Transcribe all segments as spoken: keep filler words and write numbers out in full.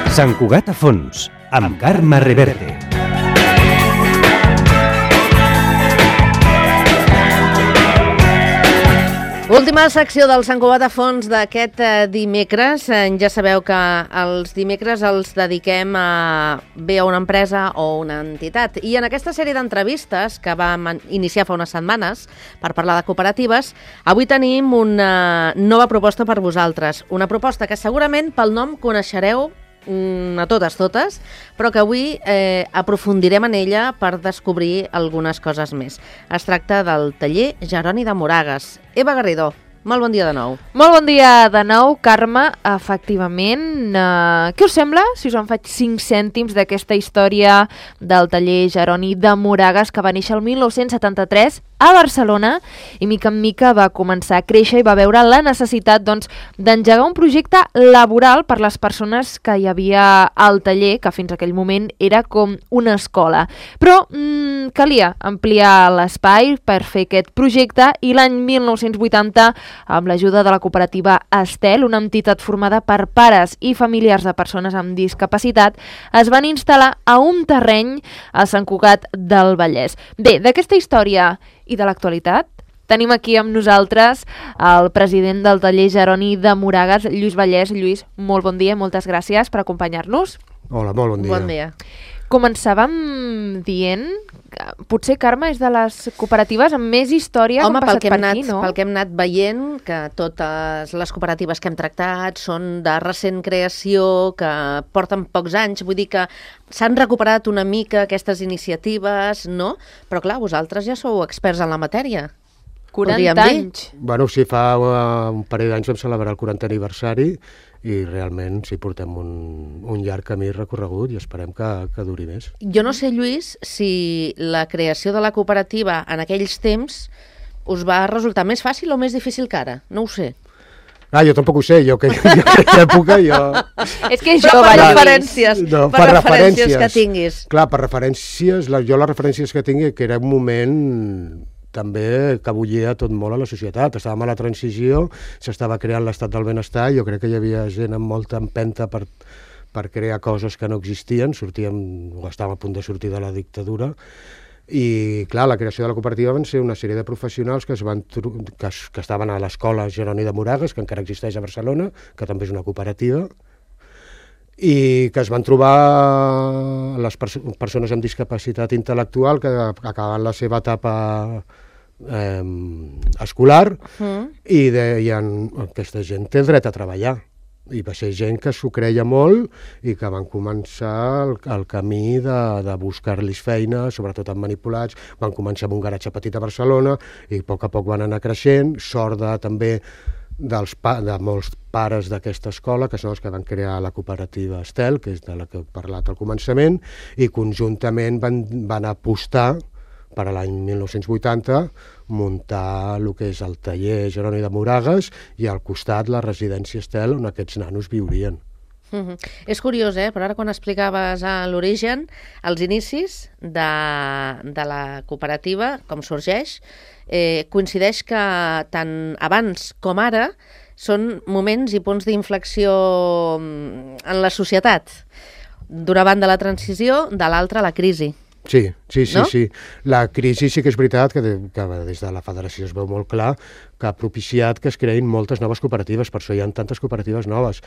Sant Cugat a fons, amb Carme Reverte. Última secció del Sant Cugat a fons d'aquest eh, dimecres. Eh, ja sabeu que els dimecres els dediquem a bé a una empresa o una entitat. I en aquesta sèrie d'entrevistes que vam iniciar fa unes setmanes per parlar de cooperatives, avui tenim una nova proposta per vosaltres. Una proposta que segurament pel nom coneixereu a totes, totes, però que avui eh, aprofundirem en ella per descobrir algunes coses més. Es tracta del taller Jeroni de Moragues. Eva Garrido, molt bon dia de nou. Molt bon dia de nou, Carme. Efectivament, eh, què us sembla si us en faig cinc cèntims d'aquesta història del taller Jeroni de Moragues, que va néixer el mil nou-cents setanta-tres a Barcelona i mica en mica va començar a créixer i va veure la necessitat doncs, d'engegar un projecte laboral per les persones que hi havia al taller, que fins aquell moment era com una escola. Però mmm, calia ampliar l'espai per fer aquest projecte i l'any mil nou-cents vuitanta, amb l'ajuda de la cooperativa Estel, una entitat formada per pares i familiars de persones amb discapacitat, es van instal·lar a un terreny a Sant Cugat del Vallès. Bé, d'aquesta història i de l'actualitat, tenim aquí amb nosaltres el president del taller Jeroni de Moragues, Lluís Vallès. Lluís, molt bon dia, moltes gràcies per acompanyar-nos. Hola, molt bon dia. Bon dia. Començàvem dient que potser, Carme, és de les cooperatives amb més història Home, que han passat pel per anat, aquí, no? pel que hem anat veient, que totes les cooperatives que hem tractat són de recent creació, que porten pocs anys, vull dir que s'han recuperat una mica aquestes iniciatives, no? Però clar, vosaltres ja sou experts en la matèria. quaranta anys. Bueno, sí, fa uh, un parell d'anys vam celebrar el quarantè aniversari i realment sí, portem un, un llarg camí recorregut i esperem que, que duri més. Jo no sé, Lluís, si la creació de la cooperativa en aquells temps us va resultar més fàcil o més difícil que ara, no ho sé. Ah, jo tampoc ho sé, jo que jo, aquella època jo... És que Però jo per vaig... referències, No, per, per referències referències que tinguis. Clar, per referències, la, jo les referències que tingui, que era un moment també que bullia tot molt a la societat. Estàvem a la transició, s'estava creant l'estat del benestar, jo crec que hi havia gent amb molta empenta per, per crear coses que no existien, sortíem, o estàvem a punt de sortir de la dictadura, i clar, la creació de la cooperativa van ser una sèrie de professionals que, es van que, es, que estaven a l'escola Jeroni de Moragues, que encara existeix a Barcelona, que també és una cooperativa, i que es van trobar les perso persones amb discapacitat intel·lectual que acabaven la seva etapa eh, escolar Mm. i deien, aquesta gent té dret a treballar. I va ser gent que s'ho creia molt i que van començar el, el camí de, de buscar-los feina, sobretot amb manipulats. Van començar amb un garatge petit a Barcelona i a poc a poc van anar creixent, sort de, també dels pa de molts pares d'aquesta escola, que són els que van crear la cooperativa Estel, que és de la que he parlat al començament, i conjuntament van, van apostar per a l'any mil nou-cents vuitanta muntar el que és el taller Jeroni de Moragues i al costat la residència Estel on aquests nanos viurien. Mm-hmm. És curiós, eh? Però ara quan explicaves a l'origen, els inicis de, de la cooperativa, com sorgeix, eh, coincideix que tant abans com ara són moments i punts d'inflexió en la societat. D'una banda la transició, de l'altra la crisi. Sí, sí, sí, no? sí. La crisi sí que és veritat que, de, que des de la federació es veu molt clar que ha propiciat que es creïn moltes noves cooperatives, per això hi ha tantes cooperatives noves.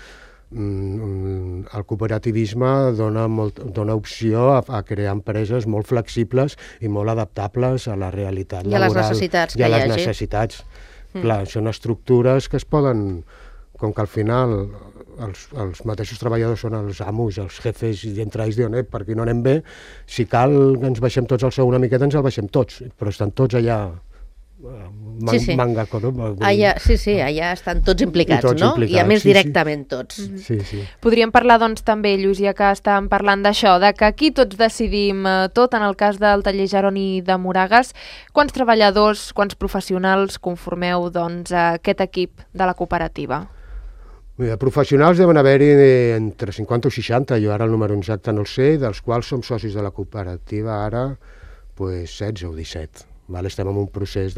Mm, el cooperativisme dona, molt, dona opció a, a crear empreses molt flexibles i molt adaptables a la realitat I a les laboral necessitats i que a hi les hagi. necessitats. Mm. Clar, són estructures que es poden, com que al final els, els mateixos treballadors són els amos, els jefes, i entre ells diuen, eh, per aquí no anem bé, si cal que ens baixem tots el sou una miqueta, ens el baixem tots, però estan tots allà man, Sí, sí. manga, no? Allà, sí, sí, allà estan tots implicats, I tots no? implicats, I a més sí, sí. directament tots. Mm-hmm. Sí, sí. Podríem parlar, doncs, també, Lluís, ja que estàvem parlant d'això, de que aquí tots decidim eh, tot, en el cas del taller Jeroni de Moragues. Quants treballadors, quants professionals conformeu, doncs, aquest equip de la cooperativa? Mira, professionals deuen haver-hi entre cinquanta o seixanta, jo ara el número exacte no el sé, dels quals som socis de la cooperativa ara pues, setze o disset. Vale? Estem en un procés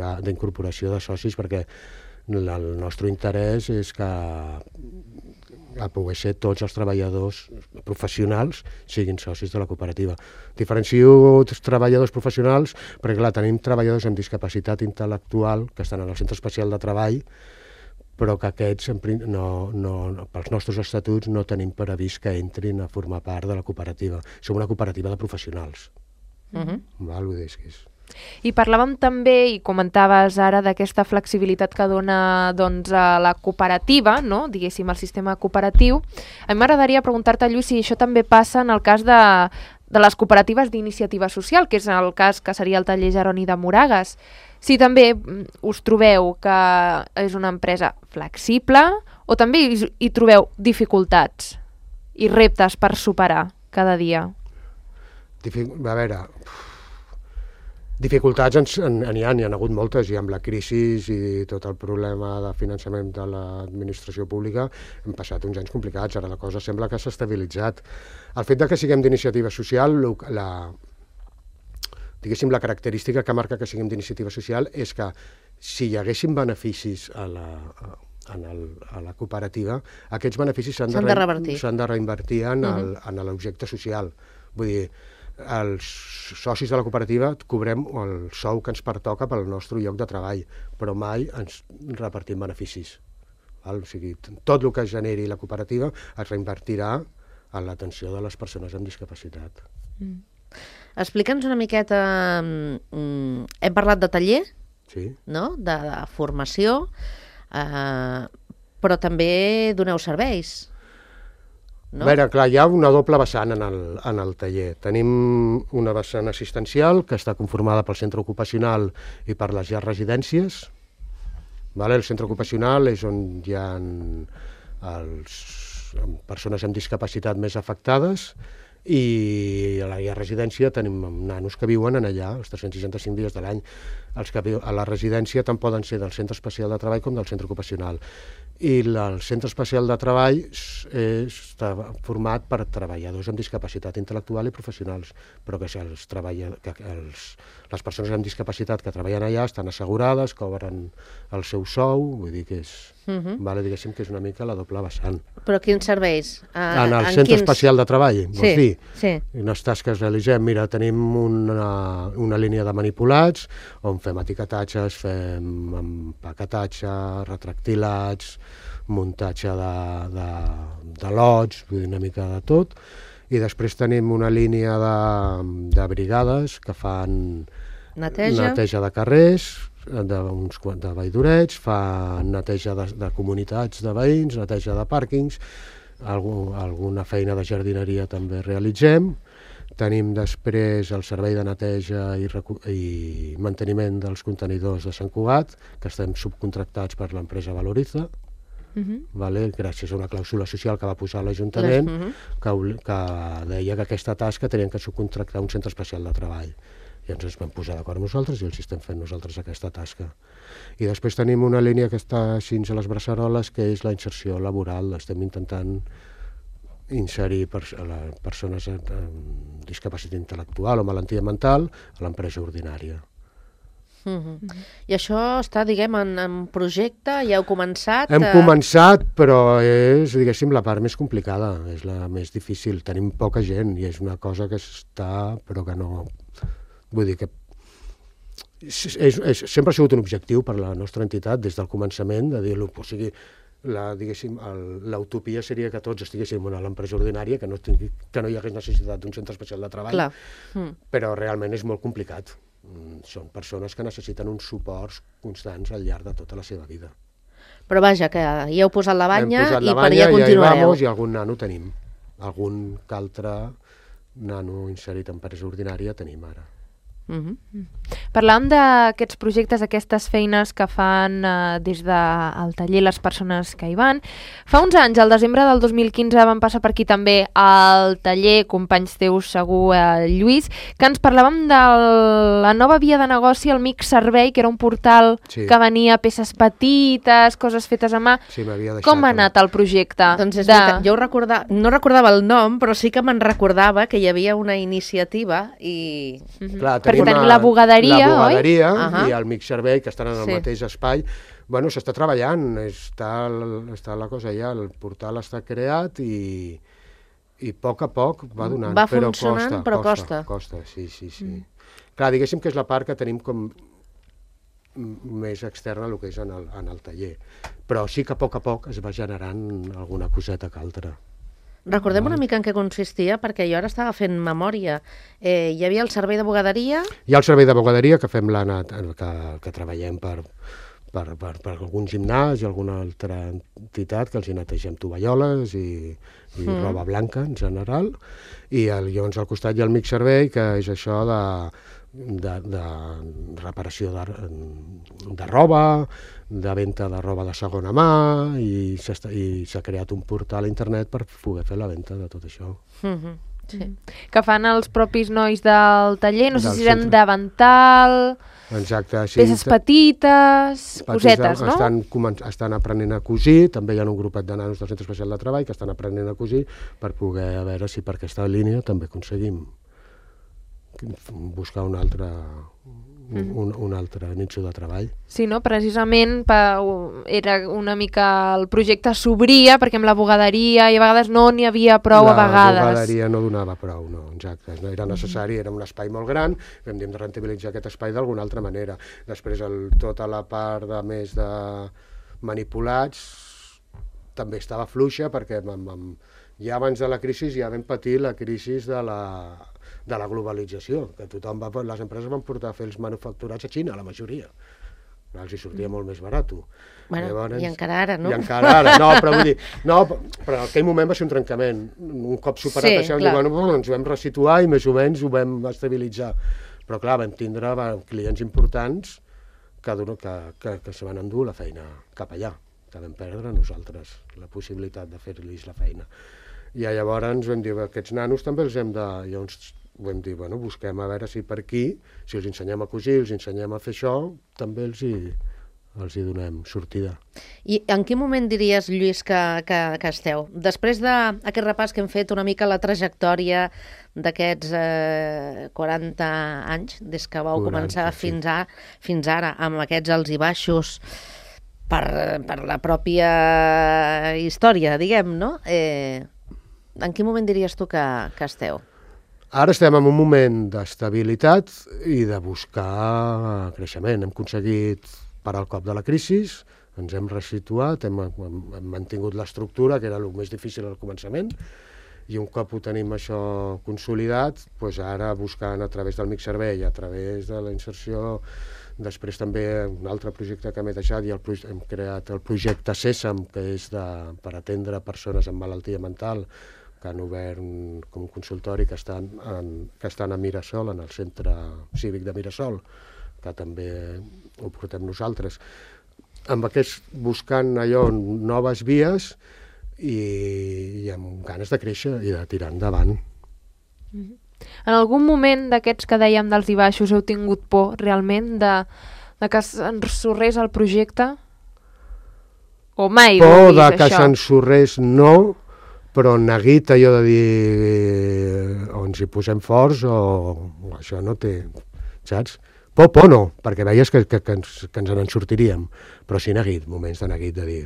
d'incorporació de socis perquè el nostre interès és que a poder ser tots els treballadors professionals siguin socis de la cooperativa. Diferencio els treballadors professionals perquè, clar, tenim treballadors amb discapacitat intel·lectual que estan en el centre especial de treball, però que aquests, no, no, no, pels nostres estatuts, no tenim previst que entrin a formar part de la cooperativa. Som una cooperativa de professionals. Uh-huh. Val? Vull dir, és que és... I parlàvem també, i comentaves ara, d'aquesta flexibilitat que dona doncs, a la cooperativa, no? Diguéssim, el sistema cooperatiu. A mi m'agradaria preguntar-te, Lluís, si això també passa en el cas de, de les cooperatives d'iniciativa social, que és el cas que seria el taller Jeroni de Moragues. Si també us trobeu que és una empresa flexible o també hi, hi trobeu dificultats i reptes per superar cada dia? Dific... A veure... Dificultats n'hi ha, n'hi ha hagut moltes, i amb la crisi i tot el problema de finançament de l'administració pública hem passat uns anys complicats. Ara la cosa sembla que s'ha estabilitzat. El fet de que siguem d'iniciativa social, la, diguéssim, la característica que marca que siguem d'iniciativa social és que si hi haguessin beneficis a la, a, el, a la cooperativa, aquests beneficis s'han de, de revertir, s'han de reinvertir en uh-huh. l'objecte social. Vull dir, els socis de la cooperativa cobrem el sou que ens pertoca pel nostre lloc de treball, però mai ens repartim beneficis. Val? O sigui, tot el que generi la cooperativa es reinvertirà en l'atenció de les persones amb discapacitat. Mm. Explica'ns una miqueta... Mm, hem parlat de taller, sí. no? de, de formació, eh, però també doneu serveis. No? A veure, clar, hi ha una doble vessant en el, en el taller. Tenim una vessant assistencial que està conformada pel centre ocupacional i per les llars residències. Vale? El centre ocupacional és on hi ha els, persones amb discapacitat més afectades, i a la llar residència tenim nanos que viuen en allà els tres-cents seixanta-cinc dies de l'any. Els que viuen a la residència tant poden ser del centre especial de treball com del centre ocupacional. I el centre especial de treball està format per treballadors amb discapacitat intel·lectual i professionals, però que, els que els, les persones amb discapacitat que treballen allà estan assegurades, cobren el seu sou, vull dir que és, uh-huh. vale, diguéssim que és una mica la doble vessant. Però quins serveis? Uh, en el en centre quins... especial de treball, vols sí, dir? Sí. Unes tasques realitzem, mira, tenim una, una línia de manipulats on fem etiquetatges, fem empaquetatge, retractilats, muntatge de, de, de lots, vull dir, una mica de tot, i després tenim una línia de, de brigades que fan neteja, neteja de carrers, de, uns, de veïdorets, fan neteja de, de comunitats de veïns, neteja de pàrquings, algun, alguna feina de jardineria també realitzem. Tenim després el servei de neteja i, i manteniment dels contenidors de Sant Cugat, que estem subcontractats per l'empresa Valoriza, uh-huh. vale? Gràcies a una clàusula social que va posar l'Ajuntament, uh-huh. que, que deia que aquesta tasca tenien que subcontractar un centre especial de treball. I ens ens vam posar d'acord nosaltres i els estem fent nosaltres aquesta tasca. I després tenim una línia que està així a les Breceroles, que és la inserció laboral. Estem intentant inserir pers a les persones amb discapacitat intel·lectual o malaltia mental a l'empresa ordinària. Uh-huh. I això està, diguem, en, en projecte? Ja heu començat? Hem a... començat, però és, diguéssim, la part més complicada, és la més difícil. Tenim poca gent i és una cosa que està, però que no... Vull dir que és, és, és, sempre ha sigut un objectiu per la nostra entitat des del començament, de dir-lo, o sigui, l'utopia seria que tots estiguéssim a l'empresa ordinària, que no, tingui, que no hi hagués necessitat d'un centre especial de treball, Clar. Mm. però realment és molt complicat. Són persones que necessiten uns suports constants al llarg de tota la seva vida. Però vaja, que hi heu posat la banya la i banya, per allà continuareu. Vamos, i algun nano tenim. Algun que altre nano inserit en empresa ordinària tenim ara. Uh-huh. Parlant d'aquests projectes, aquestes feines que fan uh, des del taller les persones que hi van, fa uns anys, al desembre del dos mil quinze, van passar per aquí també al taller, companys teus segur, uh, Lluís, que ens parlàvem de la nova via de negoci, el Mix Servei, que era un portal sí. que venia peces petites, coses fetes a mà. Sí, m'havia deixat. Com ha anat el projecte? Doncs és de... veritat, jo recorda... no recordava el nom, però sí que me'n recordava que hi havia una iniciativa i... Uh-huh. Clar, perquè perquè tenim la bugaderia, la bugaderia oi? i el Mic Servei, que estan en el Sí. mateix espai. Bueno, s'està treballant, està, està la cosa ja, el portal està creat i, i a poc a poc va donant. Va però funcionant, costa, però costa. costa. Costa, sí, sí, sí. Mm. Clar, diguéssim que és la part que tenim com més externa el que és en el, en el taller. Però sí que a poc a poc es va generant alguna coseta que altra. Recordem una mica en què consistia, perquè jo ara estava fent memòria. Eh, hi havia el servei de bugaderia... Hi ha el servei de bugaderia que fem l'Anna, que, que treballem per, per, per, per algun gimnàs i alguna altra entitat, que els hi netegem tovalloles i, i mm. roba blanca en general. I el, llavors al costat hi ha el Mic Servei, que és això de, de, de reparació de, de roba, de venda de roba de segona mà, i s'ha creat un portal a internet per poder fer la venda de tot això. Mm-hmm. Sí. Que fan els propis nois del taller, no sé Del si eren centre. davantal, Exacte, sí. peces petites, cosetes, no? Estan, comen- estan aprenent a cosir, també hi ha un grupet de nanos del Centre Especial de Treball que estan aprenent a cosir per poder a veure si per aquesta línia també aconseguim buscar un altre, un, un, un altre nitxo de treball. Sí, no? Precisament pa, era una mica... El projecte s'obria perquè amb la bugaderia i a vegades no n'hi havia prou a vegades. La bugaderia no donava prou, no, exacte. No era necessari, era un espai molt gran, vam dir hem de rentabilitzar aquest espai d'alguna altra manera. Després el, tota la part de més de manipulats també estava fluixa perquè amb, amb, ja abans de la crisi ja vam patir la crisi de la, de la globalització, que tothom va, les empreses van portar a fer els manufacturats a Xina, la majoria. Els hi sortia molt més barat. Bueno, Llavors, i encara ara, no? I encara ara, no, però vull dir, no, però en aquell moment va ser un trencament. Un cop superat Sí, això, clar. dir, bueno, ens vam resituar i més o menys ho vam estabilitzar. Però clar, vam tindre va, clients importants que, que, que, que se van endur la feina cap allà, que vam perdre nosaltres la possibilitat de fer-los la feina. I llavors ens vam dir, aquests nanos també els hem de... Llavors vam dir, bueno, busquem a veure si per aquí, si els ensenyem a cosir, els ensenyem a fer això, també els hi, els hi donem sortida. I en quin moment diries, Lluís, que, que, que esteu? Després d'aquest repàs que hem fet una mica la trajectòria d'aquests eh, quaranta anys, des que vau quaranta, començar sí. fins, a, fins ara, amb aquests alts i baixos, per, per la pròpia història, diguem, no? Eh, en quin moment diries tu que, que esteu? Ara estem en un moment d'estabilitat i de buscar creixement. Hem aconseguit parar el cop de la crisi, ens hem resituat, hem, hem, hem mantingut l'estructura, que era el més difícil al començament, i un cop ho tenim això consolidat, doncs ara buscant a través del Mic Servei, a través de la inserció, després també un altre projecte que m'he deixat, i el, hem creat el projecte Sèsam, que és de, per atendre persones amb malaltia mental, que han obert un, com un consultori que estan, en, que estan a Mirasol, en el centre cívic de Mirasol, que també ho portem nosaltres. Amb aquest, buscant allò, noves vies i, i amb ganes de créixer i de tirar endavant. En algun moment d'aquests que dèiem dels i baixos heu tingut por realment de, de que s'ensorrés el projecte? O mai por heu de vist que això? s'ensorrés no, però neguit allò de dir o ens hi posem forts o, o això no té, saps? Por, por no, perquè veies que, que, que, ens, que ens en sortiríem, però sí neguit, moments de neguit de dir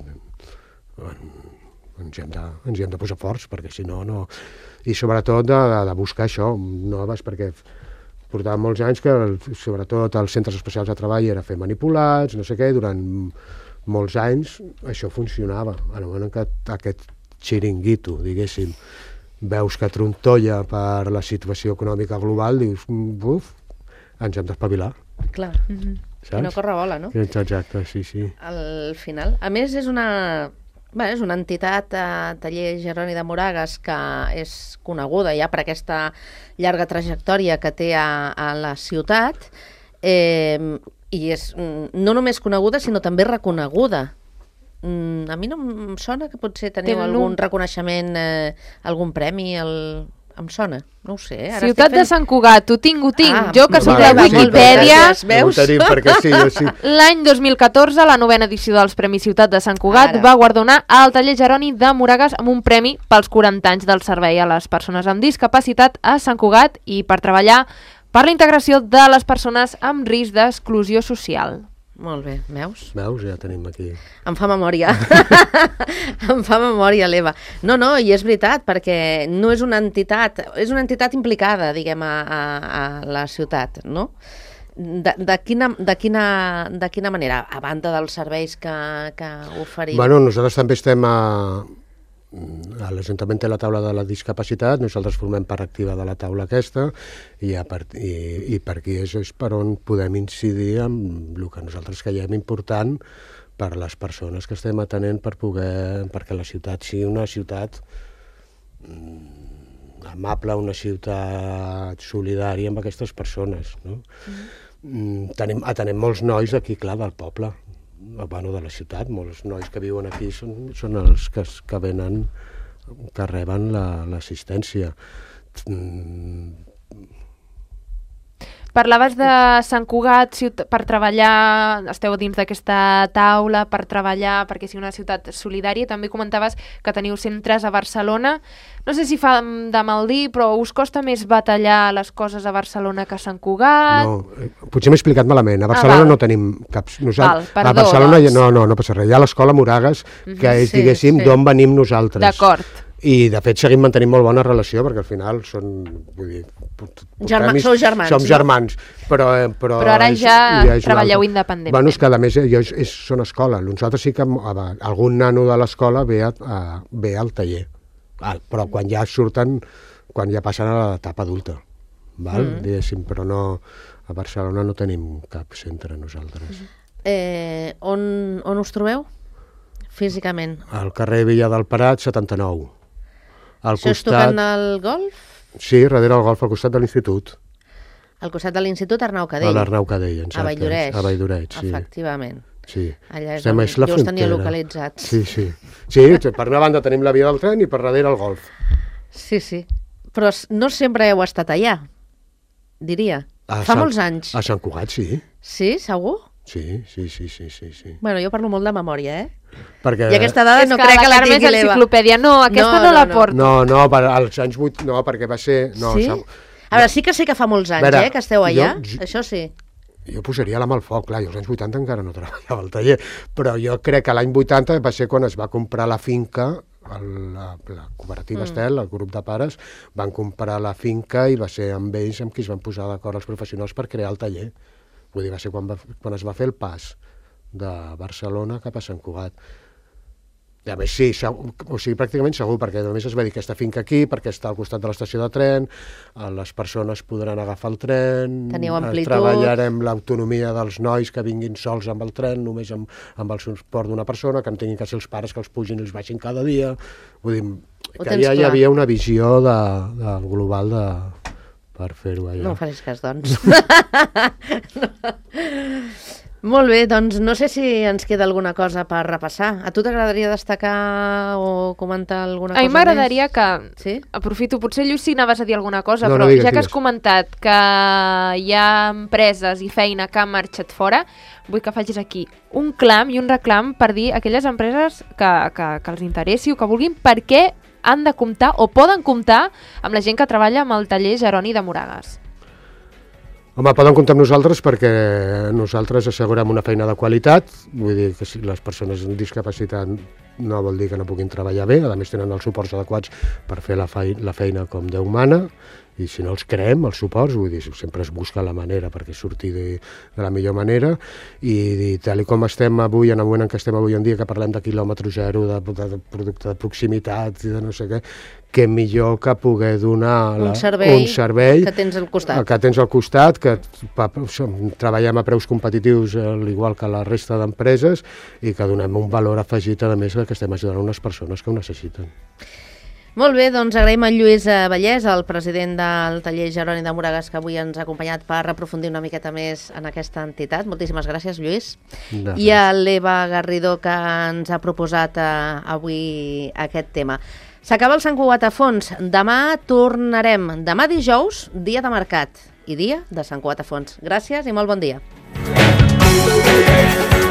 ens hi hem de, ens hi hem de posar forts, perquè si no, no... I sobretot de, de, de buscar això, noves, perquè portàvem molts anys que, sobretot als centres especials de treball era fer manipulats, no sé què, durant molts anys això funcionava. En el moment que aquest xiringuito, diguéssim, veus que trontolla per la situació econòmica global, dius, buf, ens hem d'espavilar. Clar, Mhm. que no corre bola, no? Exacte, sí, sí. Al final. A més, és una, bé, és una entitat, eh, Taller Jeroni de Moragas, que és coneguda ja per aquesta llarga trajectòria que té a, a la ciutat, eh, i és no només coneguda, sinó també reconeguda. Mm, a mi no em sona que potser teniu Tenen algun un- reconeixement, eh, algun premi, el... em sona, no ho sé. Eh? Ara Ciutat estic de Sant Cugat, ho tinc, ho tinc. Ah, jo que soc molt de bé, molt bé, Wikipedia, gràcies. Veus? Ho tenim perquè sí, jo sí. l'any dos mil catorze, la novena edició dels Premis Ciutat de Sant Cugat Ara. va guardonar al Taller Jeroni de Moragas amb un premi pels quaranta anys del servei a les persones amb discapacitat a Sant Cugat i per treballar per la integració de les persones amb risc d'exclusió social. Molt bé, veus? Veus? Ja tenim aquí. Em fa memòria. Em fa memòria, l'Eva. No, no, i és veritat, perquè no és una entitat, és una entitat implicada, diguem, a, a, a la ciutat, no? De, de, quina, de, quina, de quina manera? A banda dels serveis que, que oferim? Bueno, nosaltres també estem a... A l'Ajuntament té la taula de la discapacitat, nosaltres formem part activa de la taula aquesta i, a part, i, i per aquí és, és per on podem incidir en el que nosaltres creiem important per les persones que estem atenent per poder, perquè la ciutat sigui una ciutat mm, amable, una ciutat solidària amb aquestes persones, no? Mm. Tenim, atenem molts nois d'aquí, clar, del poble, bueno, de la ciutat, molts nois que viuen aquí són, són els que, que venen, que reben l'assistència. Mm. Parlaves de Sant Cugat per treballar, esteu dins d'aquesta taula, per treballar perquè sigui una ciutat solidària. També comentaves que teniu centres a Barcelona. No sé si fa de mal dir, però us costa més batallar les coses a Barcelona que a Sant Cugat? No, potser m'he explicat malament. A Barcelona ah, no tenim cap... Val, perdó, a Barcelona doncs. no, no, no passa res. Hi ha l'escola Moragues, que és, sí, diguéssim, sí. d'on venim nosaltres. D'acord. I, de fet, seguim mantenint molt bona relació, perquè al final són... Vull dir, Germa, sou germans, som no? germans, però... Però, però ara és, ja, ja és treballeu independentment. Bueno, és que a més és, és, són escola. Nosaltres sí que algun nano de l'escola ve, a, a, ve al taller, però quan ja surten, quan ja passen a l'etapa adulta, val? Mm. Diguéssim, però no... A Barcelona no tenim cap centre nosaltres. Eh, on, on us trobeu? Físicament. Al carrer Villa del Prat, setanta-nou. Al Això és costat... tocant el golf? Sí, darrere el golf, al costat de l'institut. Al costat de l'institut Arnau Cadell? A l'Arnau Cadell, exacte. A Valldoreix. A Valldoreix, sí. Efectivament. Sí. Allà és Estem on és la jo us tenia frontera. localitzats. Sí, sí. Sí, per una banda tenim la via del tren i per darrere el golf. Sí, sí. Però no sempre heu estat allà, diria. A Fa Sant, molts anys. A Sant Cugat, sí. Sí, segur? Sí, sí, sí, sí, sí, sí. Bueno, jo parlo molt de memòria, eh? Perquè... I aquesta dada és no que crec la que la Carme tingui és l'Eva. enciclopèdia. No, aquesta no, No, no la no, no. porto. No, no, per, als anys vuit, no, perquè va ser... No, Sí? Sam... A veure, sí que sé que fa molts anys, veure, eh, que esteu allà. jo- Això sí. Jo posaria la mà al foc, clar, jo als anys vuitanta encara no treballava al taller, però jo crec que l'any vuitanta va ser quan es va comprar la finca, el, la, la cooperativa mm. Estel, el grup de pares, van comprar la finca i va ser amb ells amb qui es van posar d'acord els professionals per crear el taller. Vull dir, va ser quan, va, quan es va fer el pas de Barcelona cap a Sant Cugat. I a més, sí, segur, o sigui, pràcticament segur, perquè només es va dir aquesta finca aquí, perquè està al costat de l'estació de tren, les persones podran agafar el tren, Teniu amplitud. treballarem l'autonomia dels nois que vinguin sols amb el tren, només amb, amb el suport d'una persona, que no tinguin que ser els pares que els pugin i els baixin cada dia. Vull dir, Ho que tens ja hi clar. havia una visió de, de global de, per fer-ho allà. No em facis cas, doncs. no. Molt bé, doncs no sé si ens queda alguna cosa per repassar. A tu t'agradaria destacar o comentar alguna A cosa mi m'agradaria més? que, Sí? aprofito, potser Lluís si anaves a dir alguna cosa, No, no, però digues, ja que has digues. comentat que hi ha empreses i feina que han marxat fora, vull que facis aquí un clam i un reclam per dir a aquelles empreses que, que, que els interessi o que vulguin per què han de comptar o poden comptar amb la gent que treballa amb el taller Jeroni de Moragues. Home, poden comptar amb nosaltres perquè nosaltres assegurem una feina de qualitat, vull dir que si les persones amb discapacitat no vol dir que no puguin treballar bé, a més tenen els suports adequats per fer la, feina, la feina com Déu mana, i si no els creem, els suports, vull dir, sempre es busca la manera perquè surti de, de la millor manera, i, i tal com estem avui, en el moment en què estem avui en dia, que parlem de quilòmetre zero, de, de, de producte de proximitat i de no sé què, que millor que poder donar la, un, servei un servei que tens al costat. que tens al costat, que pa, som, treballem a preus competitius al igual que la resta d'empreses i que donem un valor afegit a més que estem ajudant unes persones que ho necessiten. Molt bé, doncs agraïm a Lluís Vallès, el president del taller Jeroni de Moragues, que avui ens ha acompanyat per aprofundir una miqueta més en aquesta entitat. Moltíssimes gràcies, Lluís. De I a l'Eva Garrido, que ens ha proposat eh, avui aquest tema. S'acaba el Sant Cugat a fons. Demà tornarem. Demà dijous, dia de mercat i dia de Sant Cugat a fons. Gràcies i molt bon dia.